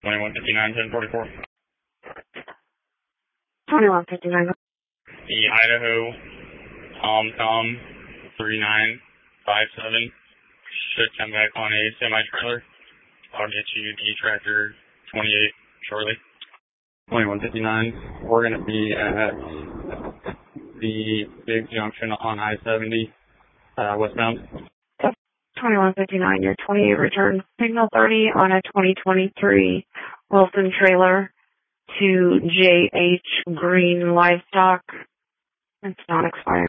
2159, 1044. 2159. The Idaho Tom 3957 should come back on a semi-trailer. I'll get you the tractor 28 shortly. 2159. We're going to be at the big junction on I-70 westbound. 2159, your 28 return. Signal 30 on a 2023 Wilson trailer to J.H. Green Livestock. It's not expired.